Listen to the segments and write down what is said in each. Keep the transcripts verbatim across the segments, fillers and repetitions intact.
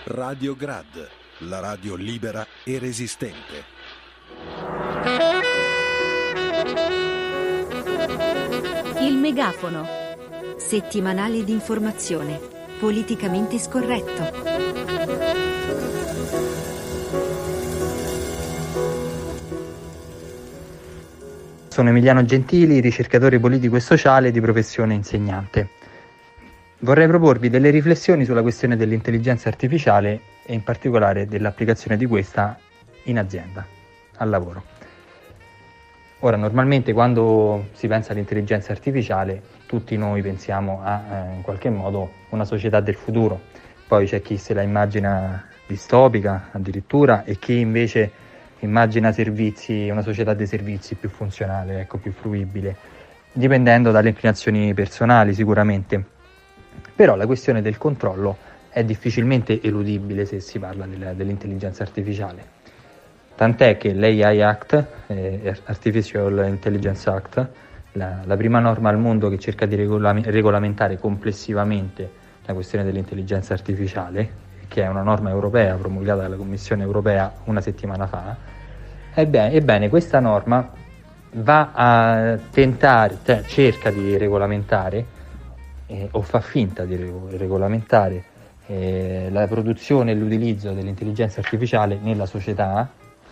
Radio Grad, la radio libera e resistente. Il megafono. Settimanale di informazione, politicamente scorretto. Sono Emiliano Gentili, ricercatore politico e sociale di professione insegnante. Vorrei proporvi delle riflessioni sulla questione dell'intelligenza artificiale e in particolare dell'applicazione di questa in azienda, al lavoro. Ora, normalmente quando si pensa all'intelligenza artificiale, tutti noi pensiamo a, eh, in qualche modo, una società del futuro. Poi c'è chi se la immagina distopica addirittura e chi invece immagina servizi, una società dei servizi più funzionale, ecco, più fruibile, dipendendo dalle inclinazioni personali sicuramente. Però la questione del controllo è difficilmente eludibile se si parla del, dell'intelligenza artificiale. Tant'è che l'A I Act, eh, Artificial Intelligence Act, la, la prima norma al mondo che cerca di regolam- regolamentare complessivamente la questione dell'intelligenza artificiale, che è una norma europea promulgata dalla Commissione europea una settimana fa, ebbene, ebbene questa norma va a tentare, cioè cerca di regolamentare eh, o fa finta di regolamentare eh, la produzione e l'utilizzo dell'intelligenza artificiale nella società,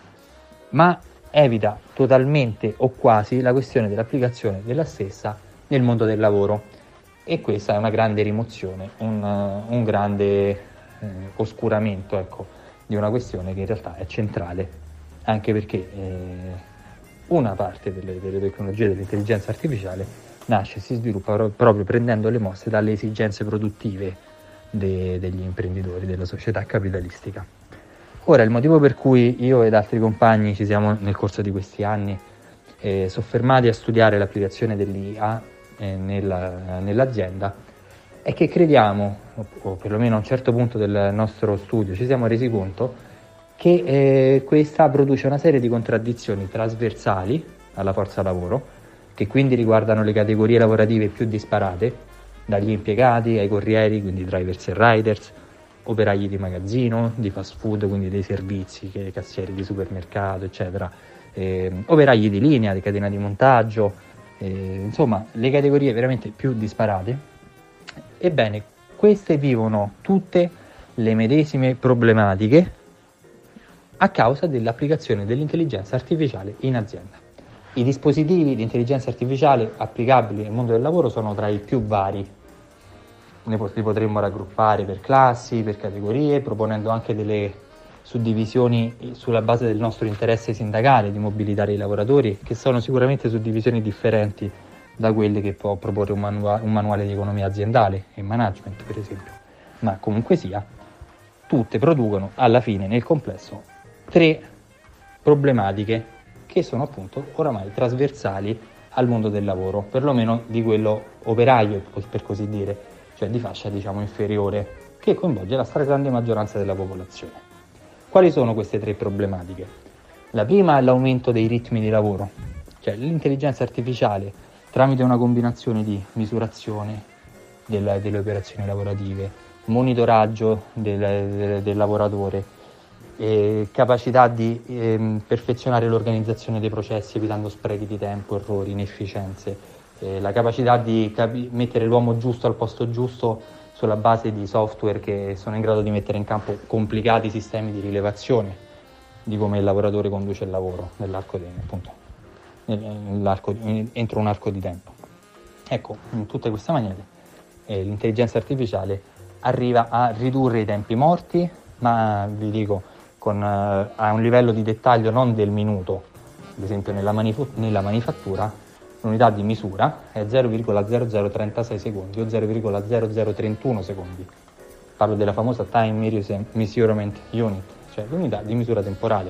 ma evita totalmente o quasi la questione dell'applicazione della stessa nel mondo del lavoro. E questa è una grande rimozione, un, un grande eh, oscuramento, ecco, di una questione che in realtà è centrale, anche perché eh, una parte delle, delle tecnologie dell'intelligenza artificiale nasce e si sviluppa pro- proprio prendendo le mosse dalle esigenze produttive de- degli imprenditori, della società capitalistica. Ora, il motivo per cui io ed altri compagni ci siamo nel corso di questi anni eh, soffermati a studiare l'applicazione dell'I A eh, nella, nell'azienda è che crediamo, o perlomeno a un certo punto del nostro studio ci siamo resi conto che eh, questa produce una serie di contraddizioni trasversali alla forza lavoro, che quindi riguardano le categorie lavorative più disparate, dagli impiegati ai corrieri, quindi drivers e riders, operai di magazzino, di fast food, quindi dei servizi, che cassieri di supermercato, eccetera, eh, operai di linea, di catena di montaggio, eh, insomma, le categorie veramente più disparate. Ebbene, queste vivono tutte le medesime problematiche a causa dell'applicazione dell'intelligenza artificiale in azienda. I dispositivi di intelligenza artificiale applicabili nel mondo del lavoro sono tra i più vari. Ne li potremmo raggruppare per classi, per categorie, proponendo anche delle suddivisioni sulla base del nostro interesse sindacale di mobilitare i lavoratori, che sono sicuramente suddivisioni differenti da quelle che può proporre un, manua- un manuale di economia aziendale e management, per esempio. Ma comunque sia, tutte producono alla fine, nel complesso, tre problematiche che sono appunto oramai trasversali al mondo del lavoro, perlomeno di quello operaio, per così dire, cioè di fascia diciamo inferiore, che coinvolge la stragrande maggioranza della popolazione. Quali sono queste tre problematiche? La prima è l'aumento dei ritmi di lavoro, cioè l'intelligenza artificiale tramite una combinazione di misurazione del, delle operazioni lavorative, monitoraggio del, del, del lavoratore, Eh, capacità di eh, perfezionare l'organizzazione dei processi evitando sprechi di tempo, errori, inefficienze, eh, la capacità di capi- mettere l'uomo giusto al posto giusto sulla base di software che sono in grado di mettere in campo complicati sistemi di rilevazione di come il lavoratore conduce il lavoro nell'arco di, appunto, nell'arco di, entro un arco di tempo. Ecco, in tutte queste maniere eh, l'intelligenza artificiale arriva a ridurre i tempi morti, ma vi dico con, uh, a un livello di dettaglio non del minuto. Ad esempio nella, manif- nella manifattura l'unità di misura è zero virgola zero zero trentasei secondi o zero virgola zero zero trentuno secondi. Parlo della famosa Time Measurement Unit, cioè l'unità di misura temporale.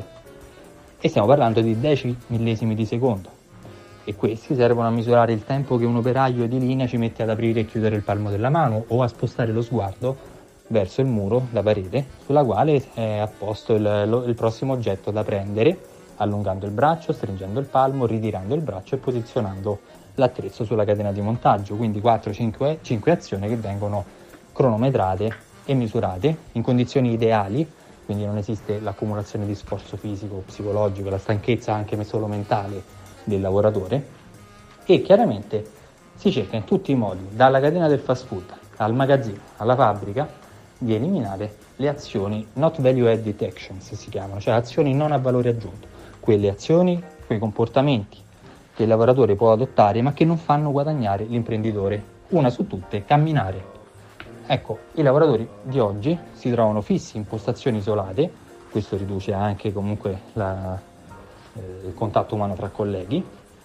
E stiamo parlando di dieci millesimi di secondo. E questi servono a misurare il tempo che un operaio di linea ci mette ad aprire e chiudere il palmo della mano o a spostare lo sguardo verso il muro, la parete, sulla quale è apposto il, lo, il prossimo oggetto da prendere, allungando il braccio, stringendo il palmo, ritirando il braccio e posizionando l'attrezzo sulla catena di montaggio. Quindi quattro cinque azioni che vengono cronometrate e misurate in condizioni ideali, quindi non esiste l'accumulazione di sforzo fisico, psicologico, la stanchezza anche solo mentale del lavoratore, e chiaramente si cerca in tutti i modi, dalla catena del fast food al magazzino, alla fabbrica, di eliminare le azioni not value added actions, si chiamano, cioè azioni non a valore aggiunto, quelle azioni, quei comportamenti che il lavoratore può adottare ma che non fanno guadagnare l'imprenditore. Una su tutte, camminare. Ecco, i lavoratori di oggi si trovano fissi in postazioni isolate, questo riduce anche comunque la, eh, il contatto umano tra colleghi,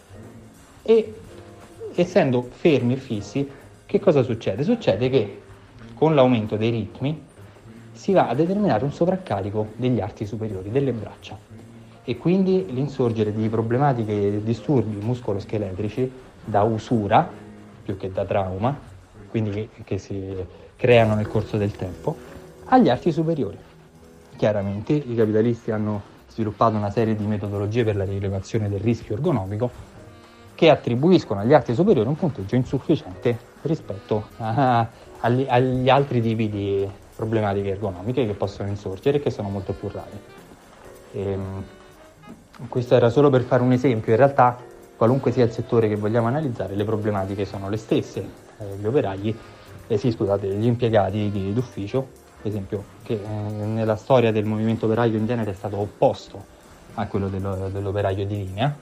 e essendo fermi e fissi, che cosa succede? Succede che con l'aumento dei ritmi si va a determinare un sovraccarico degli arti superiori, delle braccia, e quindi l'insorgere di problematiche e disturbi muscoloscheletrici da usura più che da trauma, quindi che, che si creano nel corso del tempo, agli arti superiori. Chiaramente i capitalisti hanno sviluppato una serie di metodologie per la rilevazione del rischio ergonomico che attribuiscono agli arti superiori un punteggio insufficiente rispetto a, agli, agli altri tipi di problematiche ergonomiche che possono insorgere e che sono molto più rare. E, questo era solo per fare un esempio. In realtà, qualunque sia il settore che vogliamo analizzare, le problematiche sono le stesse. Eh, gli operai Eh sì, scusate, gli impiegati di, d'ufficio, per esempio, che eh, nella storia del movimento operaio in genere è stato opposto a quello dello, dell'operaio di linea.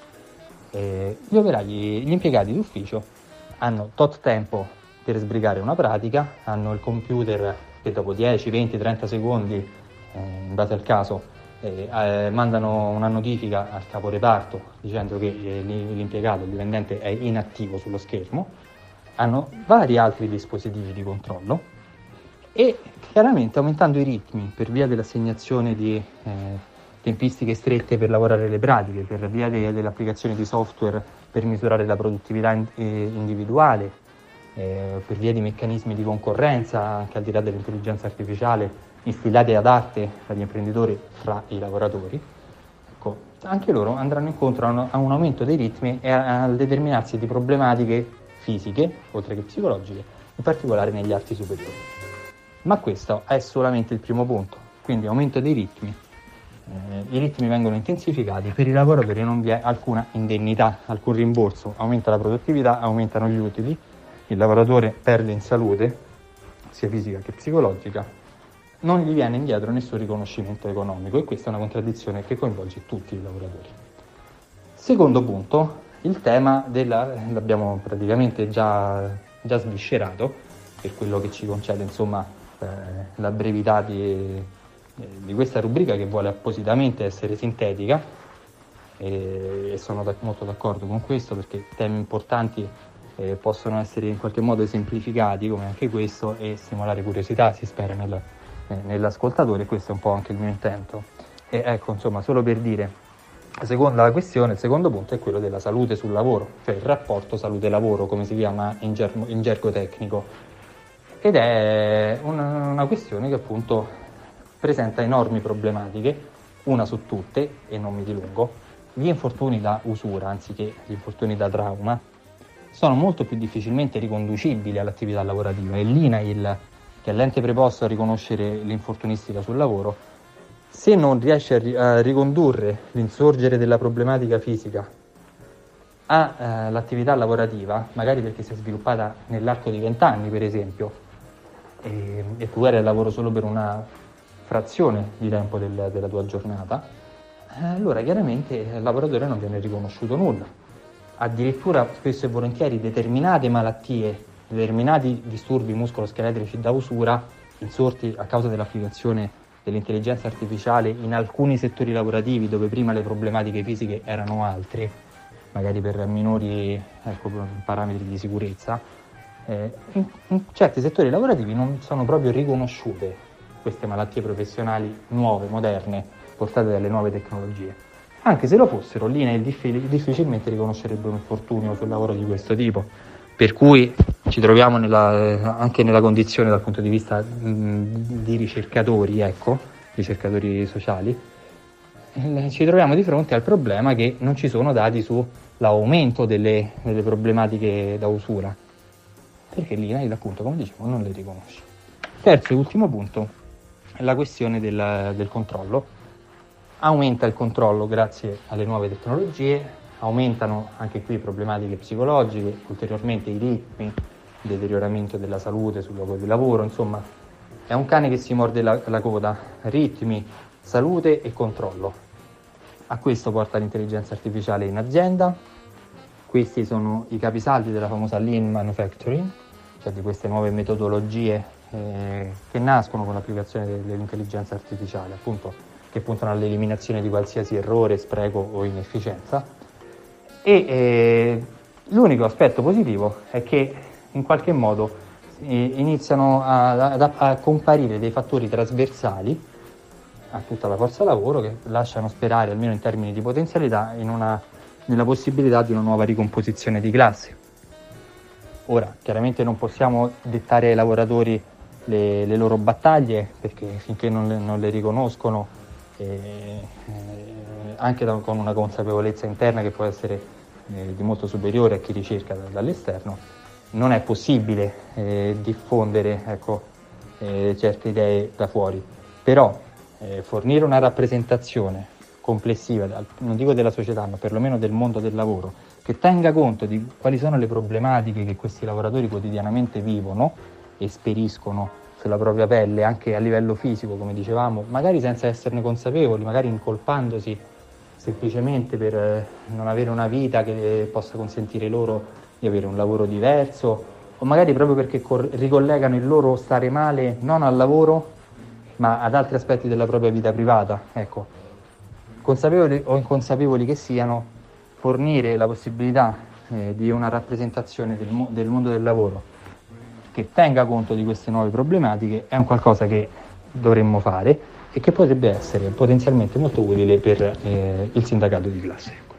Eh, gli operai, gli impiegati d'ufficio hanno tot tempo per sbrigare una pratica, hanno il computer che dopo dieci, venti, trenta secondi, eh, in base al caso, eh, eh, mandano una notifica al caporeparto dicendo che eh, l'impiegato, il dipendente, è inattivo sullo schermo. Hanno vari altri dispositivi di controllo e chiaramente aumentando i ritmi per via dell'assegnazione di eh, tempistiche strette per lavorare le pratiche, per via de- dell'applicazione di software per misurare la produttività in- eh, individuale, eh, per via di meccanismi di concorrenza, anche al di là dell'intelligenza artificiale, instillati ad arte dagli imprenditori fra i lavoratori, ecco, anche loro andranno incontro a un, a un aumento dei ritmi e a- al determinarsi di problematiche fisiche, oltre che psicologiche, in particolare negli arti superiori. Ma questo è solamente il primo punto, quindi aumento dei ritmi. Eh, I ritmi vengono intensificati, per i lavoratori non vi è alcuna indennità, alcun rimborso, aumenta la produttività, aumentano gli utili, il lavoratore perde in salute, sia fisica che psicologica, non gli viene indietro nessun riconoscimento economico, e questa è una contraddizione che coinvolge tutti i lavoratori. Secondo punto, il tema della, l'abbiamo praticamente già, già sviscerato, per quello che ci concede insomma eh, la brevità di, eh, di questa rubrica, che vuole appositamente essere sintetica, e, e sono da, molto d'accordo con questo, perché temi importanti eh, possono essere in qualche modo semplificati come anche questo e stimolare curiosità, si spera, nel, eh, nell'ascoltatore. Questo è un po' anche il mio intento. E ecco, insomma, solo per dire, la seconda questione, il secondo punto, è quello della salute sul lavoro, cioè il rapporto salute-lavoro, come si chiama in, germo, in gergo tecnico, ed è una, una questione che appunto presenta enormi problematiche, una su tutte, e non mi dilungo. Gli infortuni da usura, anziché gli infortuni da trauma, sono molto più difficilmente riconducibili all'attività lavorativa, e l'I N A I L, che è l'ente preposto a riconoscere l'infortunistica sul lavoro, se non riesce a, ri- a ricondurre l'insorgere della problematica fisica all'attività eh, lavorativa, magari perché si è sviluppata nell'arco di vent'anni per esempio, e, e tu eri al lavoro solo per una frazione di tempo del, della tua giornata, eh, allora chiaramente il lavoratore non viene riconosciuto nulla. Addirittura spesso e volentieri determinate malattie, determinati disturbi muscoloscheletrici da usura, insorti a causa dell'applicazione dell'intelligenza artificiale in alcuni settori lavorativi dove prima le problematiche fisiche erano altre, magari per minori ecco, parametri di sicurezza, eh, in, in certi settori lavorativi non sono proprio riconosciute queste malattie professionali nuove, moderne, portate dalle nuove tecnologie. Anche se lo fossero, l'I N A I L diffi- difficilmente riconoscerebbe un infortunio sul lavoro di questo tipo, per cui ci troviamo nella, anche nella condizione dal punto di vista mh, di ricercatori, ecco, ricercatori sociali, eh, ci troviamo di fronte al problema che non ci sono dati sull'aumento delle, delle problematiche da usura, perché l'I N A I L, appunto, come dicevo, non le riconosce. Terzo e ultimo punto è la questione del, del controllo. Aumenta il controllo grazie alle nuove tecnologie, aumentano anche qui problematiche psicologiche, ulteriormente i ritmi, il deterioramento della salute sul luogo di lavoro, insomma è un cane che si morde la, la coda, ritmi, salute e controllo. A questo porta l'intelligenza artificiale in azienda. Questi sono i capisaldi della famosa Lean Manufacturing, cioè di queste nuove metodologie eh, che nascono con l'applicazione dell'intelligenza artificiale, appunto, che puntano all'eliminazione di qualsiasi errore, spreco o inefficienza. E eh, l'unico aspetto positivo è che in qualche modo eh, iniziano a, a, a comparire dei fattori trasversali a tutta la forza lavoro che lasciano sperare, almeno in termini di potenzialità, in una, nella possibilità di una nuova ricomposizione di classe. Ora, chiaramente non possiamo dettare ai lavoratori le, le loro battaglie, perché finché non le, non le riconoscono, eh, eh, anche da, con una consapevolezza interna che può essere eh, di molto superiore a chi ricerca da, dall'esterno, non è possibile eh, diffondere ecco, eh, certe idee da fuori. Però Eh, fornire una rappresentazione complessiva, non dico della società, ma perlomeno del mondo del lavoro, che tenga conto di quali sono le problematiche che questi lavoratori quotidianamente vivono e speriscono sulla propria pelle, anche a livello fisico, come dicevamo, magari senza esserne consapevoli, magari incolpandosi semplicemente per eh, non avere una vita che possa consentire loro di avere un lavoro diverso, o magari proprio perché cor- ricollegano il loro stare male non al lavoro, ma ad altri aspetti della propria vita privata. Ecco, consapevoli o inconsapevoli che siano, fornire la possibilità eh, di una rappresentazione del, mo- del mondo del lavoro che tenga conto di queste nuove problematiche è un qualcosa che dovremmo fare e che potrebbe essere potenzialmente molto utile per eh, il sindacato di classe.